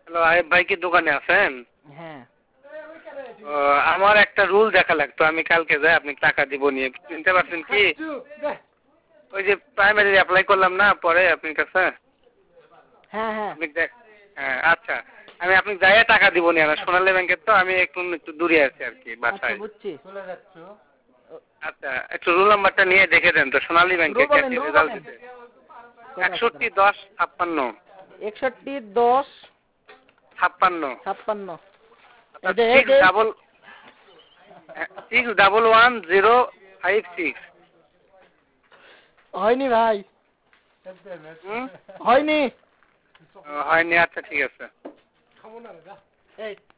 Hello, Ayub ভাই কি দোকানে আছেন? হ্যাঁ। আমার একটা রুল দেখা লাগতো, আমি কালকে যাই, আপনি টাকা দিব নিয়ে, চিনতে পারছেন কি? ওই যে প্রাইমারি অ্যাপ্লাই করলাম না পরে আপনার কাছে। হ্যাঁ হ্যাঁ আপনি হ্যাঁ আচ্ছা, আমি আপনি যাইয়া টাকা দিব নিয়ে, আমার সোনালী ব্যাংকের তো, আমি একটু দূরে আছি আর কি আচ্ছা বাসায়। বুঝছি। আচ্ছা, একটু রোল নাম্বারটা নিয়ে দেখে দেন তো, সোনালী ব্যাংকে রুল বলেন, কি রুল রেজাল্ট বলেন। দিতে। 61-10-56 56 61-10-56। অর্থাৎ 611-056। হয়নি ভাই, হয়নি। হয়নি, আচ্ছা ঠিক আছে।